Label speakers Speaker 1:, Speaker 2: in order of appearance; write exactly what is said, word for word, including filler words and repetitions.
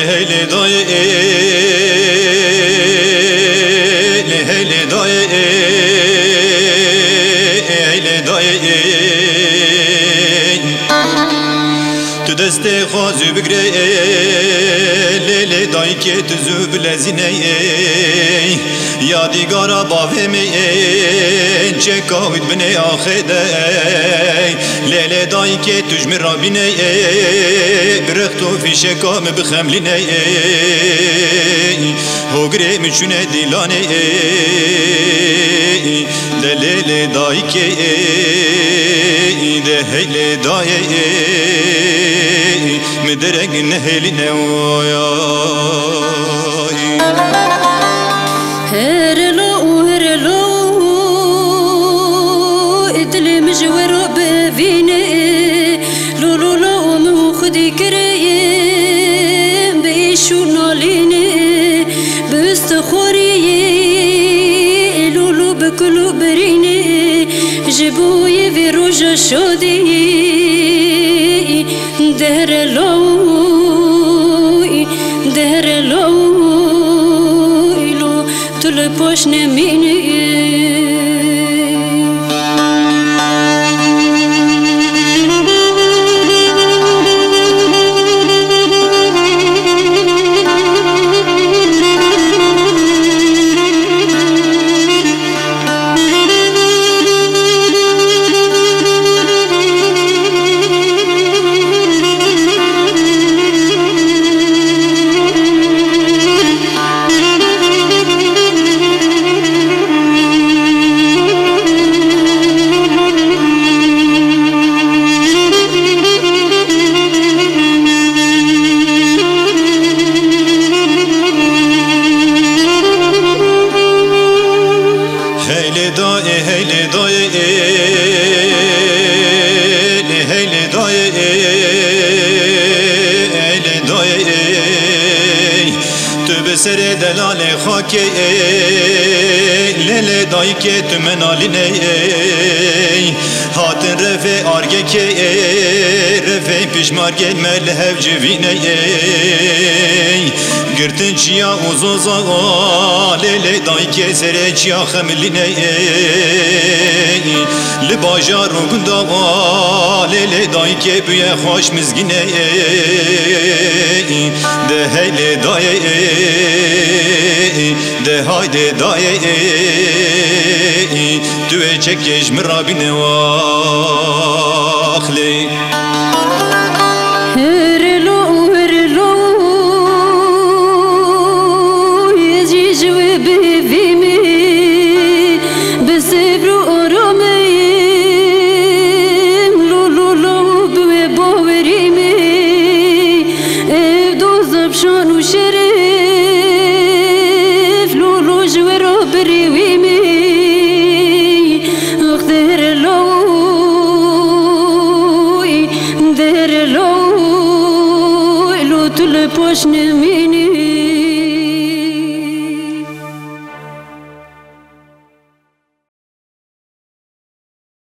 Speaker 1: hele doye hele doye hele doye tu deste khazü bigre lele dayke tuzu blezine yadigar bavme çekavit bine ahede lele dayke tujmir rabine برختو في شكام بخملنا هوغري مشونه ديلاني دليل دايك دهيل داي مدرق نهلنا ويا
Speaker 2: هرلو هرلو ادلي مجور بفيني لولو لو مخدي كريم بيشو ناليني بستخوري لولو بكلو بريني جبوي في روجا شودي دهر لوي دهر لوي لو تلبوش نميني
Speaker 1: سر دلال خاکی لیل دایک تو منالینه هاتن رفه آرگه که رفه پیشمار گل ملهو جوینه گرتن چیا اوزوزا لیل دایک سر چیا خملینه لباجا رو گندا لیل دایک بوی خوش مزگینه ده هیل دایه ده haydi daye düve çekeş mirabine vakli
Speaker 2: هرلو هرلو يجيجوي بفيمي بسبرو أرامي لولو لو بوي باوريمي افدو زبشان وشريف لولو جورو بريويمي اختر لوي دير لوي لو تلبوش نميني